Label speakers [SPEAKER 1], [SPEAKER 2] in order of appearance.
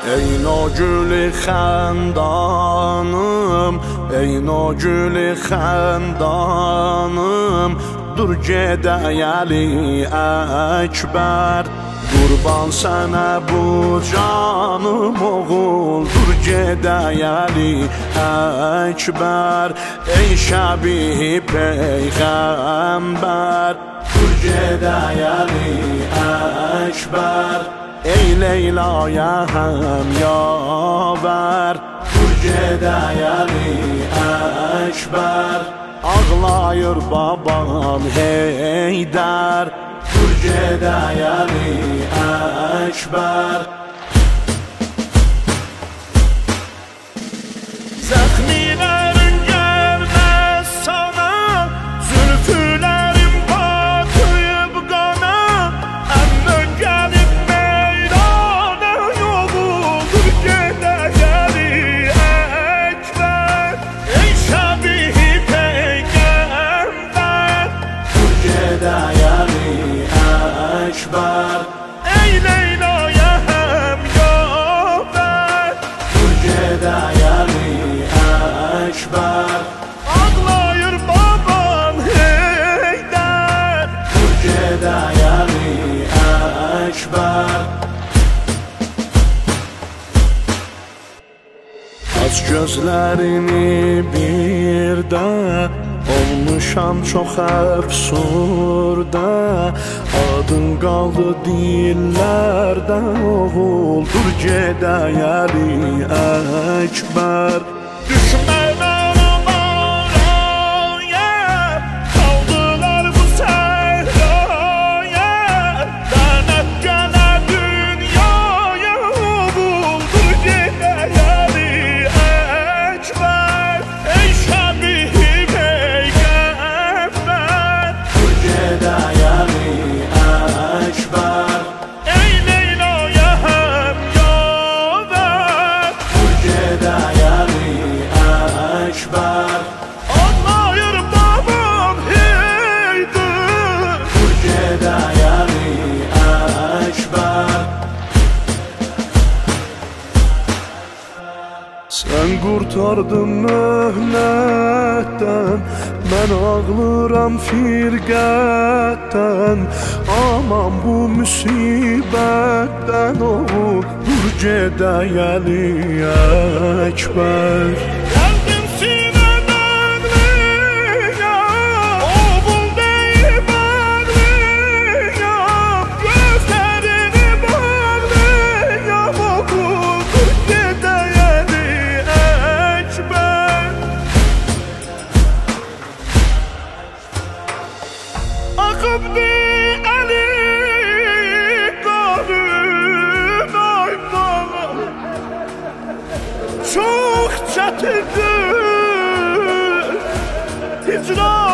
[SPEAKER 1] Ey nogülü xəndanım, ey nogülü xəndanım, dur gedəyəli Əkbər. Qurban sənə bu canım oğul, dur gedəyəli Əkbər. Ey şəbih peyğəmbər, dur gedəyəli Əkbər. Ey Leyla'ya həm yavər, dur gedəyəli Əkbər. Ağlayır babam Heydər, dur gedəyəli Əkbər. Zəxmilərin gəlməz sana, zülfülərin batıyıb qana. Əmmə gəlib meydana yolul, dur gedəyəli Əkbər. Ey şəbih peyğəmbər, dur gedəyəli Əkbər. Ey Leyla'ya həm yavər, dur gedəyəli Əkbər. Ağlayır baban Heydər, dur gedəyəli Əkbər. Aç gözlərini bir də, olmuşam çox əfsurda. Adın qaldı dillərdə oğul, dur gedəyəli Əkbər. Düşmən aralaraya, qaldılar bu səhraya. Lənət gələ dünyaya oğul, dur gedəyəli Əkbər. Ey şəbih peyğəmbər, dur gedəyəli Əkbər. Ey Leyla'ya həm yavər, dur gedəyəli Əkbər. Ağlayır babam Heydər, dur gedəyəli Əkbər. Sən qurtardın möhnətdən, mən ağlıram firqətdən. Aman bu müsibətdən oğul, dur gedəyəli Əkbər. Gəldim sinədən liyam, oğul deyib ağlıyam. Gözlərini bağlıyam oğul, dur gedəyəli Əkbər. Akıbdı əli qanım ay bana, çox çətindir hicran.